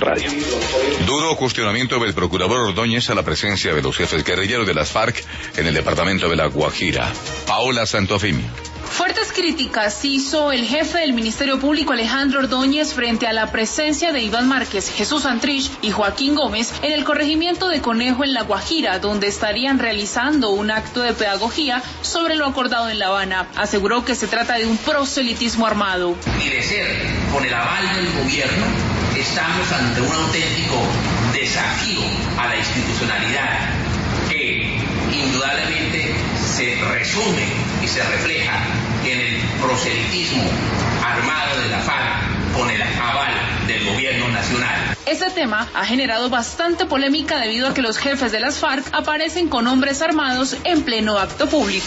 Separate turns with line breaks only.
Radio.
Duro cuestionamiento del procurador Ordóñez a la presencia de los jefes guerrilleros de las FARC en el departamento de La Guajira. Paola Santofimio.
Fuertes críticas hizo el jefe del Ministerio Público, Alejandro Ordóñez, frente a la presencia de Iván Márquez, Jesús Santrich y Joaquín Gómez en el corregimiento de Conejo en La Guajira, donde estarían realizando un acto de pedagogía sobre lo acordado en La Habana. Aseguró que se trata de un proselitismo armado.
Y de ser con el aval del gobierno, estamos ante un auténtico desafío a la institucionalidad que indudablemente se resume y se refleja en el proselitismo armado de la FARC con el aval del gobierno nacional.
Este tema ha generado bastante polémica debido a que los jefes de las FARC aparecen con hombres armados en pleno acto público.